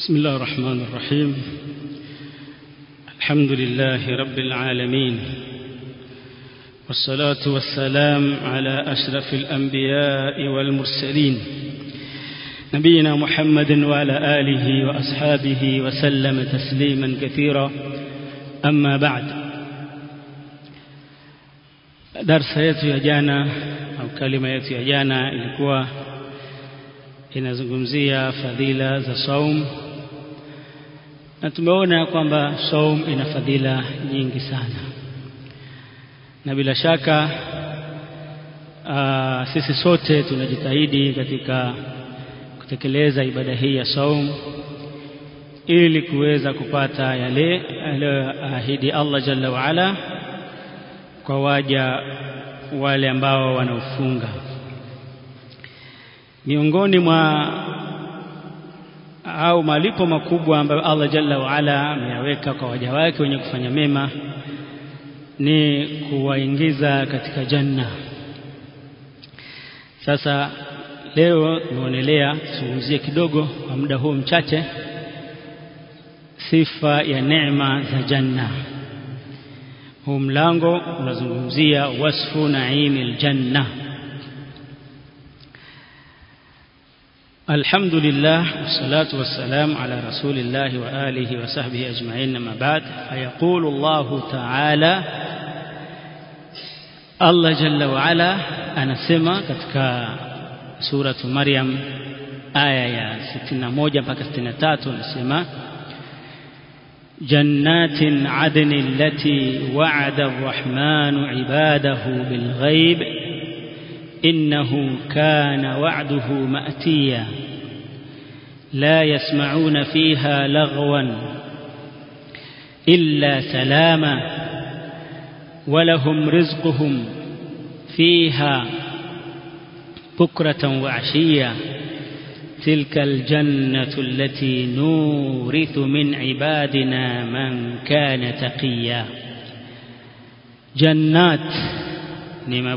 بسم الله الرحمن الرحيم. الحمد لله رب العالمين، والصلاة والسلام على أشرف الأنبياء والمرسلين نبينا محمد وعلى آله وأصحابه وسلم تسليما كثيرا. أما بعد، درس yetu ya jana au kalima yetu ya jana ilikuwa inazungumzia fadhila za saum, na tumeona kwamba saum ina fadhila nyingi sana, na bila shaka sisi sote tunajitahidi katika kutekeleza ibada hii ya saum ili kuweza kupata yale aliyoahidi Allah Jalla wa Ala kwa waja wale ambao wanaofunga. Miongoni mwa au malipo makubwa ambayo Allah Jalla wa Ala ameyaweka kwa waja wake wenye kufanya mema ni kuwaingiza katika janna. Sasa leo tunaonelea tuzungumzie kidogo kwa muda huu mchache sifa ya neema za janna. Huu mlango unazungumzia wasfu naimil janna. الحمد لله والصلاة والسلام على رسول الله وآله وصحبه أجمعين. ما بعد، فيقول الله تعالى، الله جل وعلا anasema katika سورة مريم آية 61 mpaka 63 anasema جنات عدن التي وعد الرحمن عباده بالغيب إنه كان وعده مأتيا لا يسمعون فيها لغوا إلا سلاما ولهم رزقهم فيها بكرة وعشيا تلك الجنة التي نورث من عبادنا من كان تقيا. جنات نما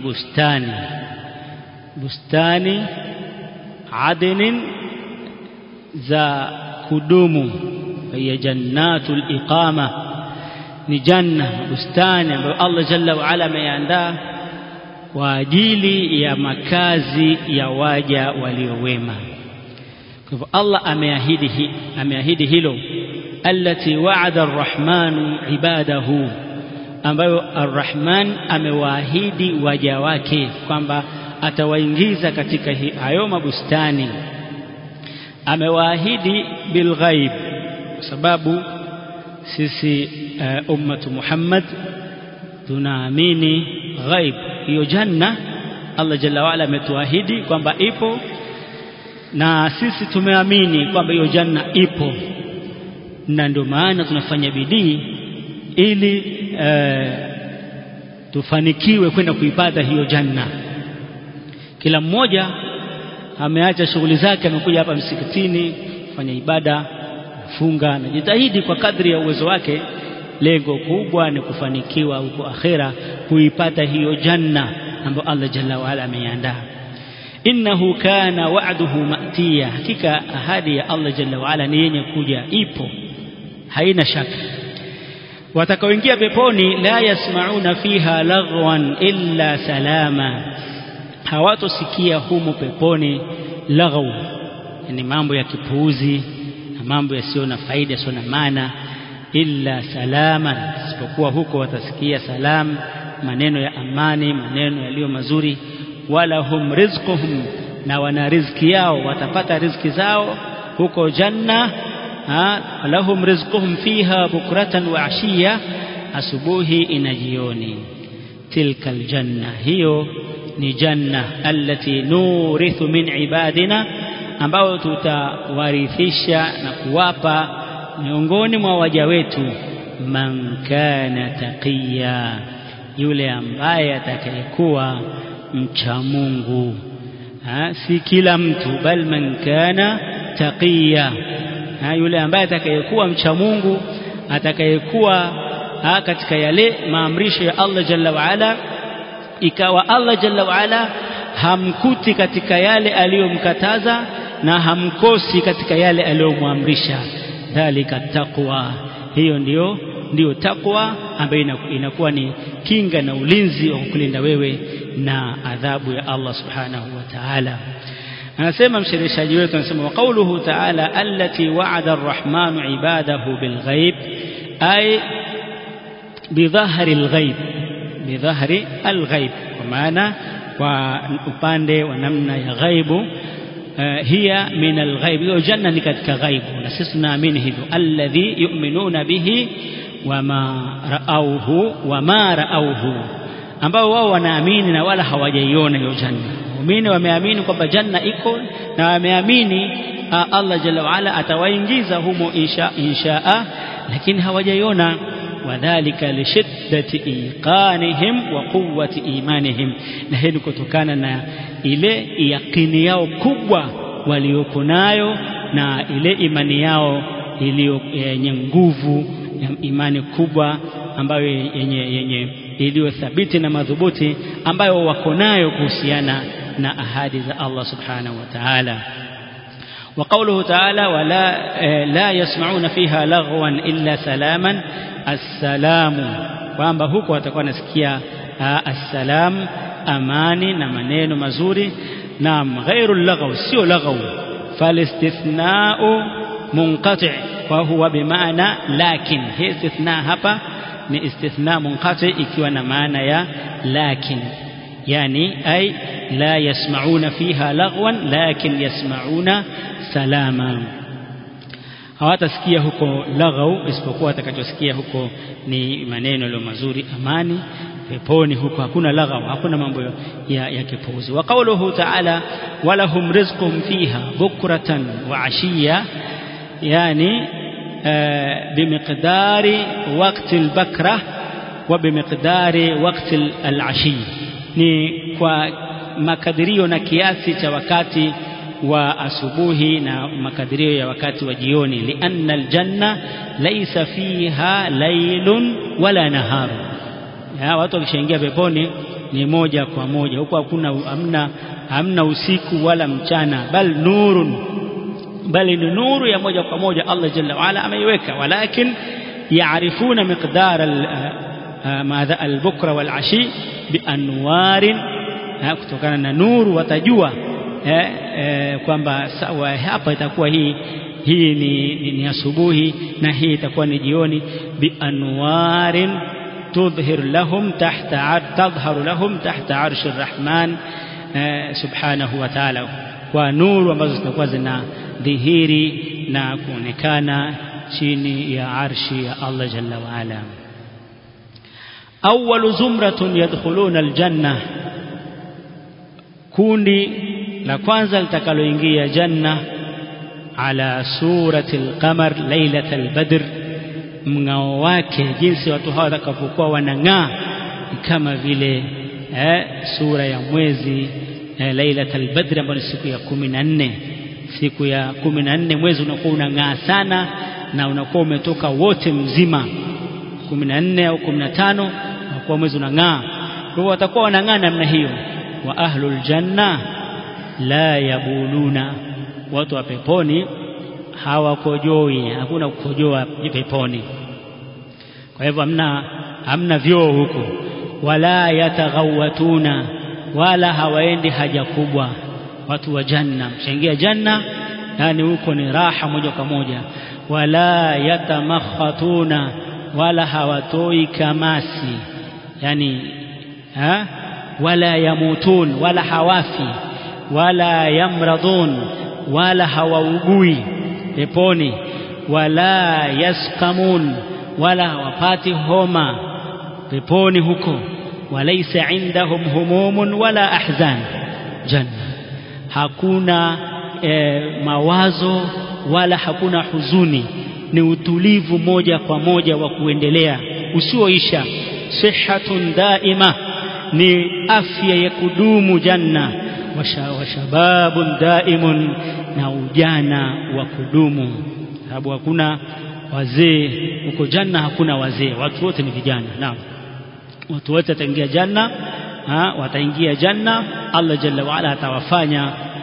bustani adnin za kudumu, ya jannatul iqama, ni janna bustani ambayo Allah Jalla wa Ala ameandaa kwa ajili ya makazi ya waja waliowema. Kwa hivyo Allah ameahidi hilo, allati wa'ada ar-rahmanu ibadahu, ambayo ar-Rahman amewaahidi waja wake kwamba atawaingiza katika hayo mabustani. Amewaahidi bil ghaib, kwa sababu sisi ummatu Muhammad tunaamini ghaib. Hiyo janna Allah Jalla wa Ala ametuahidi kwamba ipo, na sisi tumeamini kwamba hiyo janna ipo, na ndio maana tunafanya bidii ili tufanikiwe kwenda kuipata hiyo janna. Kila mmoja ameacha shughuli zake, amekuja hapa msikitini kufanya ibada, kufunga, na jitahidi kwa kadri ya uwezo wake. Lengo kubwa ni kufanikiwa huko akhera kuipata hiyo janna ambayo Allah Jalla wa Ala ameiandaa. Innahu kana wa'duhu ma'tiya, hakika ahadi ya Allah Jalla wa Ala ni yenye kuja, ipo, haina shaka. Watakaoingia peponi la yasma'una fiha laghwan illa salama, hawatosikia humo peponi laghaw, yani mambo ya kipuuzi na mambo yasiyo na faida, yasiyo na maana, illa salama, isipokuwa huko watasikia salam, maneno ya amani, maneno yaliyo mazuri. Wala hum rizquhum, na wana riziki yao, watapata riziki zao huko janna. Lahum rizquhum fiha bukratan wa ashiya, asubuhi ina jioni. Tilka aljanna, hiyo ni janna allati nurithu min ibadina, ambao tutawarithisha na kuwapa miongoni mwa waja wetu, man kana taqiya, yule ambaye atakayekuwa mcha Mungu. Si kila mtu, bal man kana taqiya, yule ambaye atakayekuwa mcha Mungu, atakayekuwa katika yale maamrisho ya Allah Jalla wa Ala, ikawa Allah Jalla wa Ala hamkuti katika yale aliyomkataza, na hamkosi katika yale aliyomwamrisha. Dhalika taqwa, hiyo ndio takwa ambayo inakuwa ni kinga na ulinzi wa kukulinda wewe na adhabu ya Allah subhanahu wa ta'ala. Anasema mshereheshaji wetu, anasema wa qawluhu ta'ala allati wa'ada ar-rahmanu ibadahu bil ghaib, ay bidhahri al-ghaib, bidhahri al-ghaib, kwa maana kwa upande wa namna ya ghaibu. Hiya min al-ghaib, hiyo janna ni katika ghaibu, na sisi tunaamini hivyo. Alladhi yu'minuna bihi wama ra'awhu, ambao wao wanaamini na wala hawajaiona hiyo janna. Waumini wameamini kwamba janna iko, na wameamini Allah jalla wa ala atawaingiza humo inshaa, lakini hawajaiona. Wadhalika lishiddati iqanihim wa quwwati imanihim, na hii kutokana na ile yaqini yao kubwa waliopo nayo na ile imani yao iliyo yenye nguvu, imani kubwa ambayo yenye iliyo thabiti na madhubuti ambayo wako nayo kuhusiana na ahadi za Allah subhanahu wa ta'ala. وقوله تعالى ولا لا يسمعون فيها لغوا إلا سلاما، السلام kwamba huko watakuwa nasikia assalam, amani na maneno mazuri. Naam, ghairu laghaw, sio laghaw. Falistithna'u munqati' wa huwa bimaana lakin. Hii istithna hapa ni istithna munqati ikiwa na maana ya lakin, yani ay la yasma'una fiha laghwan lakin yasma'una salama. Hawatasikia huko laghaw, isipokuwa atakachosikia huko ni maneno yaliyo mazuri, amani. Peponi huko hakuna laghaw, hakuna mambo ya kipuuzi. Wa qawluhu ta'ala walahum rizqum fiha bukratan wa ashiya, yani bimiqdari waqti al-bakra wa bimiqdari waqti al-ashi, ni kwa makadirio na kiasi cha wakati wa asubuhi na makadirio ya wakati wa jioni. Lianna aljanna laysa fiha laylun wala nahar, watu wakishaingia peponi ni moja kwa moja, huko hamna usiku wala mchana, bali ni nuru ya moja kwa moja Allah jalla wa ala ameiweka. Walakin yaarifuna miqdar al-bukra wal-ashi bianwarin, kutokana na nuru watajua kwamba sawa hapa itakuwa hii ni asubuhi na hii itakuwa ni jioni. Bianwarin tadhharu lahum tahta arshi arrahman subhanahu wa ta'ala, kwa nuru ambazo zitakuwa zinadhihiri na kuonekana chini ya arshi ya Allah jalla wa ala. Awwalu zumratun yadkhuluna aljanna, kundi la kwanza litakaloingia janna, ala surati al-qamar lailatal badr, mng'ao wake jinsi watu hawa watakapokuwa wanang'aa kama vile sura ya mwezi lailatul badr, ambayo ni siku ya 14. Siku ya 14 mwezi unakuwa unang'aa sana na unakuwa umetoka wote mzima. 14 au 15 unakuwa mwezi unang'aa, kwa hiyo watakuwa wanang'aa namna hiyo. Wa ahlul janna la yabuluna, watu wa peponi hawakojoi, hakuna kukojoa peponi. Kwa hivyo hamna vyoo huko. Wala yataghawatuna, wala hawaendi haja kubwa watu wa janna. Mshaingia janna, yani huko ni raha moja kwa moja. Wala yatamakhatuna, wala hawatoi kamasi, yani wala yamutun, wala hawafi. Wala yamradun, wala hawaugui peponi. Wala yasqamun, wala hawapati homa peponi huko. Walaysa indahum humumun wala ahzan janna, hakuna mawazo wala hakuna huzuni, ni utulivu moja kwa moja wa kuendelea usioisha. Sihatun daima, ni afya ya kudumu janna. Wa shababun daimun, na ujana wa kudumu, sababu hakuna wazee huko janna, hakuna wazee, watu wote ni vijana. Naam, watu wote wataingia janna, wataingia janna. Allah jalla wa ala atawafanya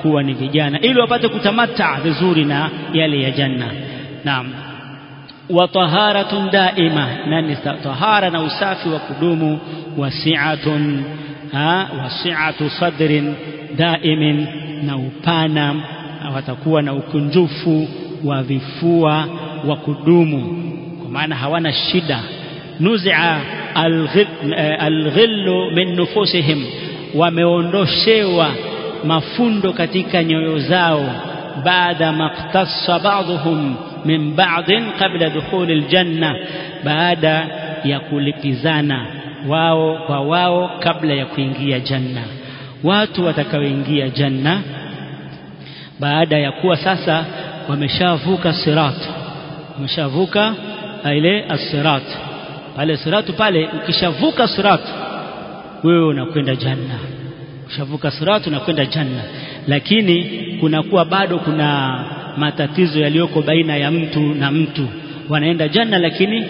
wanakuwa ni vijana ili wapate kutamata vizuri na yale ya janna. Naam. Wa taharatun daima, nani tahara na usafi wa kudumu, wasi'atun wasi'atu sadrin daimin, na upana watakuwa na ukunjufu wa vifua wa kudumu, kwa maana hawana shida. Nuzi'a alghillu min nufusihim, wameondoshewa mafundo katika nyoyo zao, baada maqtassa ba'dhum min ba'din qabla dukhuli aljanna, baada ya kulipizana wao kwa wao kabla ya kuingia janna. Watu watakaoingia janna baada ya kuwa sasa wameshavuka sirat, wameshavuka ile as-sirat, pale siratu pale, ukishavuka sirat wewe unakwenda janna, ukishavuka sirat unakwenda janna. Lakini kunakuwa bado kuna matatizo yaliyoko baina ya mtu na mtu, wanaenda janna lakini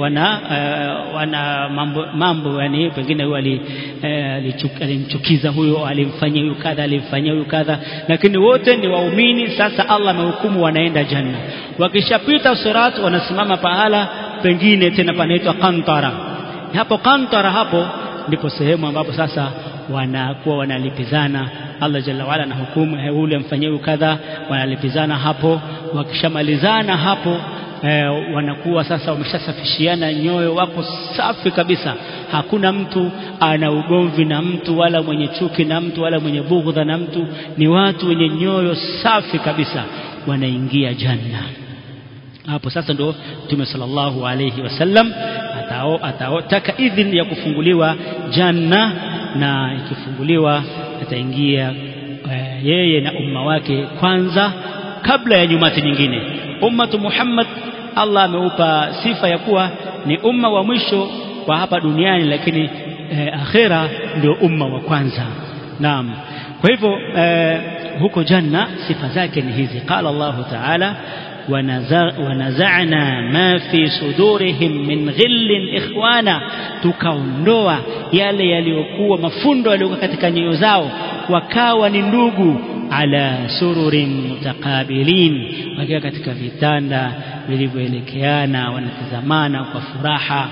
wana mambo yani pengine huyo alimchukiza huyo, alimfanyia huyo kadha, alimfanyia huyo kadha, lakini wote ni waumini. Sasa Allah amehukumu wanaenda janna. Wakishapita sirat wanasimama pahala pengine tena panaitwa qantara. Hapo qantara, hapo ndipo sehemu ambapo sasa wanakuwa wanalipizana. Allah jalla wala na hukumu ule mfanyie huyo kadha, wanalipizana hapo. Wakishamalizana hapo wanakuwa sasa wameshasafishiana nyoyo, wako safi kabisa. Hakuna mtu ana ugomvi na mtu, wala mwenye chuki na mtu, wala mwenye bughdha na mtu. Ni watu wenye nyoyo safi kabisa, wanaingia janna. Hapo sasa ndo Mtume sallallahu alayhi wasallam atataka idhini ya kufunguliwa janna, na ikifunguliwa ataingia yeye na umma wake kwanza kabla ya nyumati nyingine. Ummatu Muhammad Allah ameupa sifa ya kuwa ni umma wa mwisho kwa hapa duniani, lakini akhera ndio umma wa kwanza. Naam. Kwa hivyo huko janna sifa zake ni hizi. Qala Allahu Ta'ala, wanaza'na ma fi sudurihim min ghillin ikhwana, tukaondoa yale yaliyokuwa mafundo yaliyokuwa katika nyoyo zao, wakawa ni ndugu. Ala sururin mutaqabilin, wakiwa katika vitanda vilivyoelekeana, wanatazamana kwa furaha.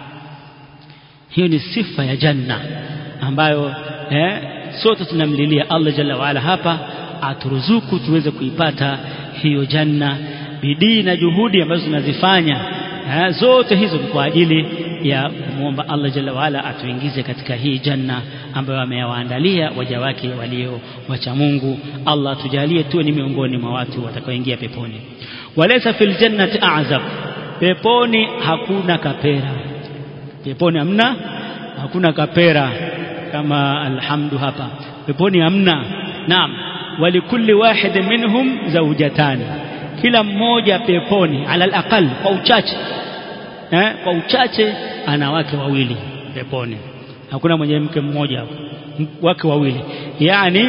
Hiyo ni sifa ya janna ambayo sote tunamlilia Allah jalla waala hapa aturuzuku tuweze kuipata hiyo janna. Bidii na juhudi ambazo tunazifanya zote hizo kwa ajili ya kumwomba Allah jalla waala atuingize katika hii janna ambayo amewaandalia waja wake walio wacha Mungu. Allah tujalie tuwe ni miongoni mwa watu watakaoingia peponi. Walaysa fil jannati a'zab, peponi hakuna kapera. Peponi hakuna kapera kama alhamdu hapa. Peponi hamna. Naam. Walikulli wahid minhum zawjatan, kila mmoja peponi ala alaqal, kwa uchache kwa uchache ana wake wawili peponi. Hakuna mwenye mke mmoja, wake wawili. Yani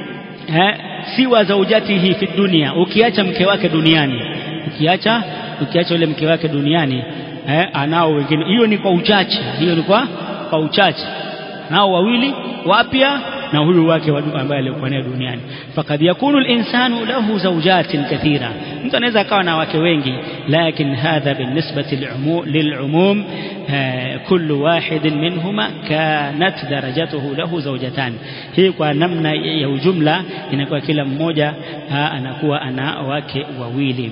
si wa zawjatihi fi dunia, ukiacha mke wake duniani, ukiacha yule mke wake duniani anao wengine. Hiyo ni kwa uchache, hiyo ni kwa uchache. Nao wawili wapya na huyu wake ambaye alikuwa naye duniani. Fakad yakunu al-insanu lahu zawjatin kathira, mtu anaweza akawa na wake wengi, lakini hadha binisbati lil'umum, kullu wahid minhuma kanat darajatuhu lahu zawjatan. Hii kwa namna ya ujumla inakuwa kila mmoja anakuwa ana wake wawili.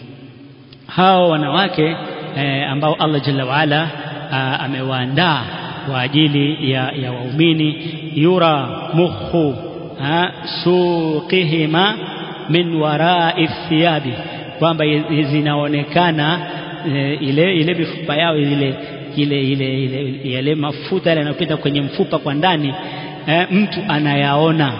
Hao wanawake ambao Allah jalla waala amewaandaa kwa ajili ya waumini, yura mukhu suqihima min wara'i thiyabi, kwamba zinaonekana ile mifupa yao ile yale mafuta yanayopita kwenye mfupa kwa ndani, mtu anayaona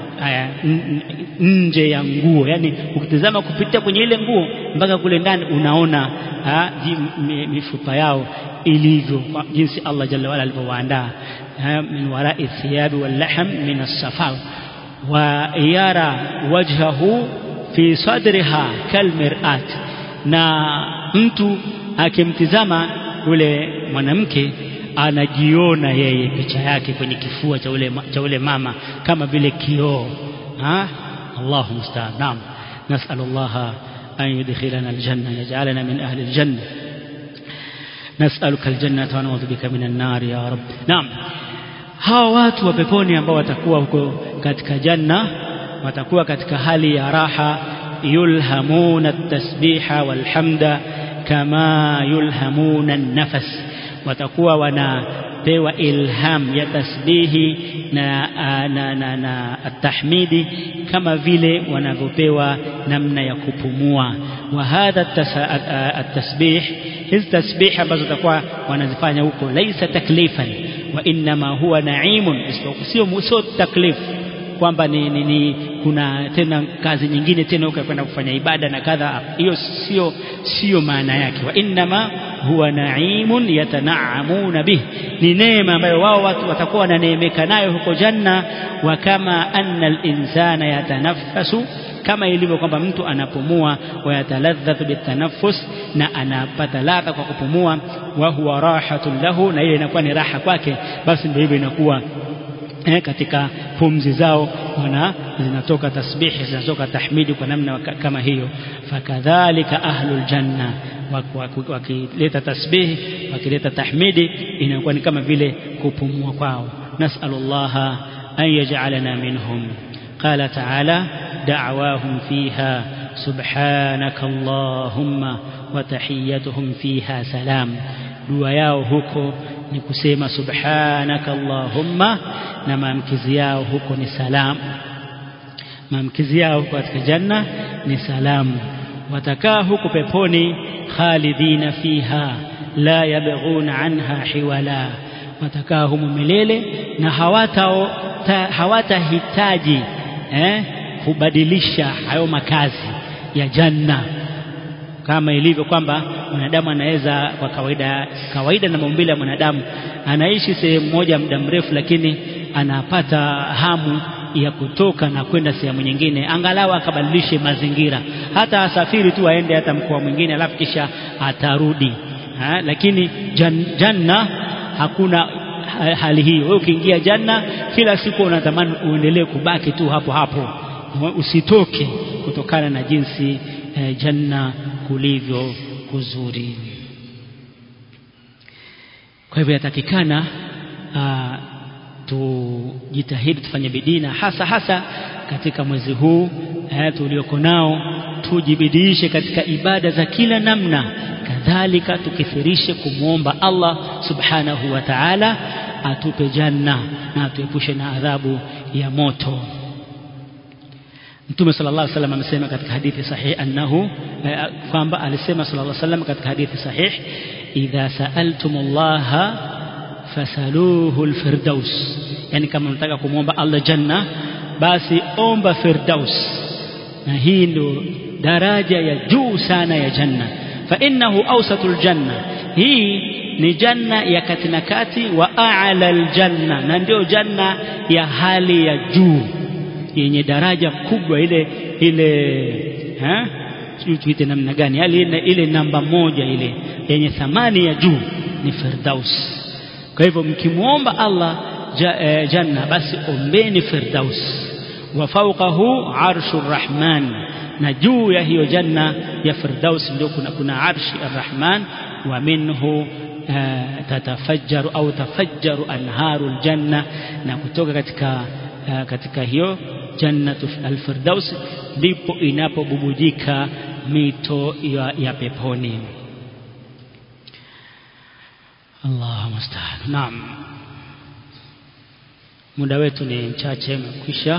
nje ya nguo. Yani ukitazama kupitia kwenye ile nguo mpaka kule ndani unaona mifupa yao ilivyo, jinsi Allah jalla wala alivyowaandaa. Min wara'i thiyabi wal lahm min as-safar, wa yara wajhahu fi sadriha kalmir'at, na mtu akimtizama yule mwanamke anajiona yeye picha yake kwenye kifua cha ule mama kama vile kioo. Allahu musta'an. Naam, nas'alullaha an yudkhilana aljanna, yaj'alana min ahli aljanna. Nas'aluka aljannata wa na'udhu bika minan nar ya rabb. Naam, hawa watu wa peponi ambao watakuwa huko katika janna watakuwa katika hali ya raha, yulhamuna at-tasbiha wal hamda kama yulhamuna an-nafas, watakuwa wanapewa ilham ya tasbihi na at-tahmidi kama vile wanavyopewa namna ya kupumua. Wa hadha at-tasbih, hizi tasbih ambazo watakuwa wanazifanya huko, laisa taklifan wa inma huwa na'imun, sio taklif kwamba ni kuna tena kazi nyingine tena huko kwenda kufanya ibada na kadha. Hiyo sio maana yake. Wa inma huwa na'imun yatana'amuna bih, ni neema ambayo wao watu watakuwa wananeemeka nayo huko janna. Wa kama anna al-insana yatanaffasu, kama ilivyo kwamba mtu anapumua, wa yataladhdhu bitanaffus, na anapata ladha kwa kupumua, wa huwa rahatun lahu, na ile inakuwa ni raha kwake. Basi ndio hivyo inakuwa katika pumzi zao zinatoka tasbihi, zinatoka tahmidi kwa namna kama hiyo. Fakadhalika ahlul janna, wakileta tasbihi, wakileta tahmidi, inakuwa ni kama vile kupumua kwao. Nas'alullaha an yaj'alana minhum. Qala ta'ala da'wahum fiha subhanaka allahumma wa tahiyyatuhum fiha salam. Dua yao huko ni kusema subhanaka allahumma, na maamkizi yao huko ni salam. Maamkizi yao huko katika janna ni salamu. Watakaa huko peponi khalidina fiha la yabghuna anha hiwala, watakaa humo milele na hawatahitaji kubadilisha hayo makazi ya janna, kama ilivyo kwamba mwanadamu anaweza kwa kawaida na maumbile ya mwanadamu anaishi sehemu moja muda mrefu, lakini anapata hamu ya kutoka na kwenda sehemu nyingine, angalau akabadilishe mazingira, hata asafiri tu aende hata mkoa mwingine alafu kisha atarudi. Lakini janna hakuna hali hiyo. Wewe ukiingia janna kila siku unatamani uendelee kubaki tu hapo hapo, usitoke, kutokana na jinsi janna kulivyo kuzuri. Kwa hivyo yatakikana tujitahidi, tufanye bidii, na hasa katika mwezi huu tulioko nao, tujibidiishe katika ibada za kila namna. Kadhalika tukithirishe kumwomba Allah subhanahu wa ta'ala atupe janna na atuepushe na adhabu ya moto. Mtume sallallahu alaihi wasallam amesema katika hadithi sahih kwamba alisema sallallahu alaihi wasallam katika hadithi sahih, idha sa'altumullaha fasaluhu alfirdaus, yani kama unataka kumwomba Allah janna basi omba firdaus, na hii ndio daraja ya juu sana ya janna. Fa innahu awsatul janna, hii ni janna ya kati na kati, wa a'la aljanna, na ndio janna ya hali ya juu yenye daraja kubwa, ile tuite namna gani, ile namba moja ile yenye thamani ya juu ni firdaus. Kwa hivyo mkimuomba Allah janna basi ombeni firdaus. Wa fawqahu arshur rahman, na juu ya hiyo janna ya firdaus ndio kuna arshi arrahman. Wa minhu tatafajjaru au tafajjaru anharul janna, na kutoka katika hiyo jannatu al-firdaus ndipo inapobubujika mito ya peponi. Allahu musta'an. Naam, muda wetu ni mchache, umekwisha.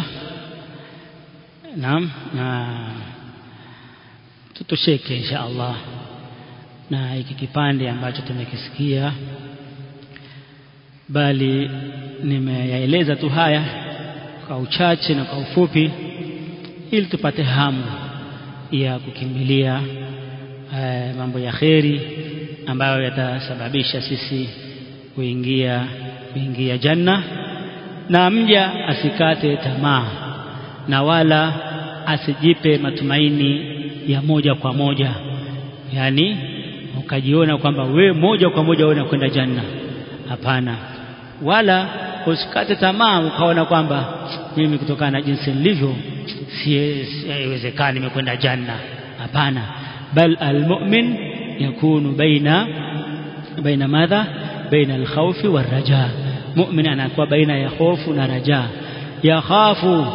Naam, na tutosheke insha Allah na hiki kipande ambacho tumekisikia, bali nimeyaeleza tu haya kwa uchache na kwa ufupi ili tupate hamu ya kukimbilia mambo ya kheri ambayo yatasababisha sisi kuingia janna. Na mja asikate tamaa na wala asijipe matumaini ya moja kwa moja, yani ukajiona kwamba wewe moja kwa moja unakwenda janna. Hapana, wala usikate tamaa ukaona kwamba mimi kutokana na jinsi nilivyo siwezekani nimekwenda janna. Hapana, bal almu'min yakunu baina madha, baina alkhawfi warraja. Mu'min anakuwa baina ya hofu na raja. Yakhafu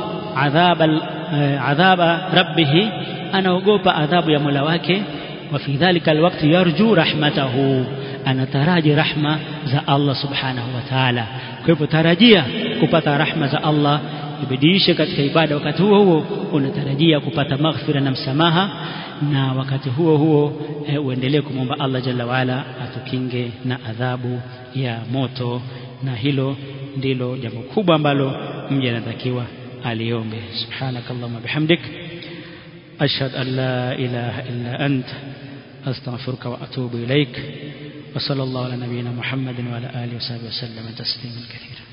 adhaba rabbih, anaogopa adhabu ya Mola wake. Wa fi dhalika alwaqti yarju rahmatahu, anataraji rahma za Allah subhanahu wa ta'ala. Kwa hivyo tarajia kupata rahma za Allah, ibidishe katika ibada. Wakati huo huo unatarajia kupata maghfira na msamaha, na wakati huo huo uendelee kumwomba Allah jalla waala atukinge na adhabu ya moto. Na hilo ndilo jambo kubwa ambalo mja anatakiwa aliombe. Subhanakallahumma bihamdik, ashhadu an la ilaha illa anta, astaghfiruka wa atubu ilaik. Wa sallallahu ala nabiyyina Muhammadin wa ala alihi wa sahbihi wa sallam tasliman kathira.